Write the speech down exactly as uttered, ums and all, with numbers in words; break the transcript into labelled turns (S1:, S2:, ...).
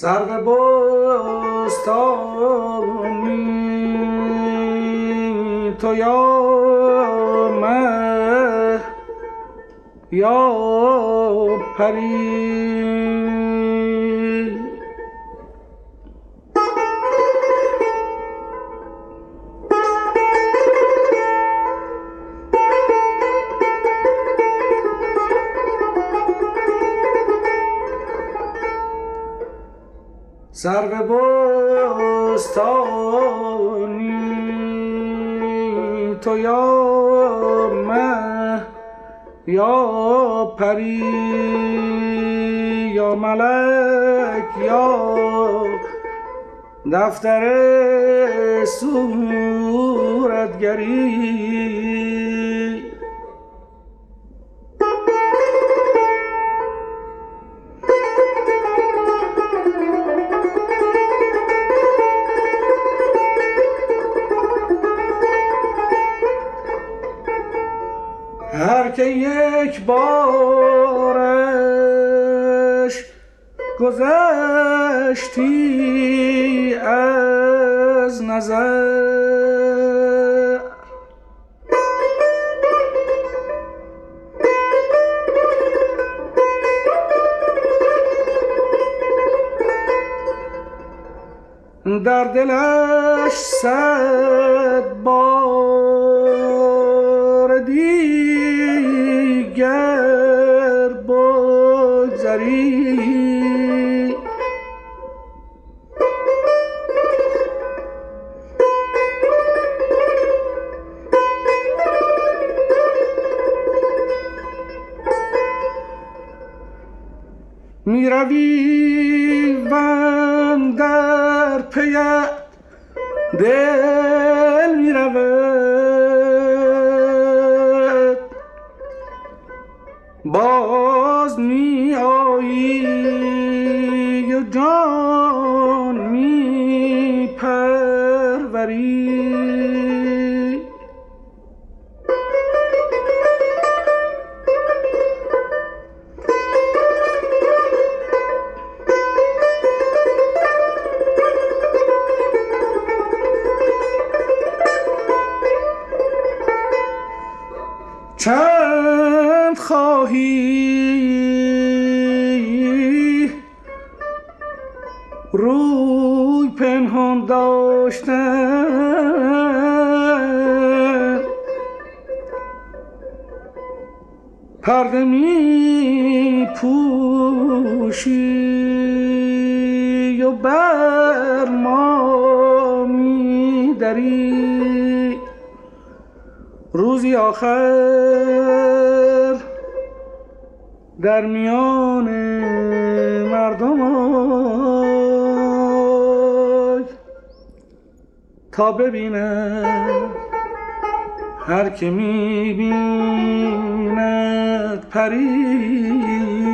S1: سرو بستانی تو یا مه یا پری، سرو بستانی تو یا مه یا پری، یا ملک یا دفتر صورتگری. هر که یک بارش گذشتی از نظر، در دلش صد بار دیگر بگذری. می روی و اندر پیت دل می رود، باز می آیی و جان می پروری. چند خواهی روی پنهان داشتن، پرده می پوشی و بر ما می دری. روزی آخر در میان مردم آی تا ببیند هر که می بیند پری.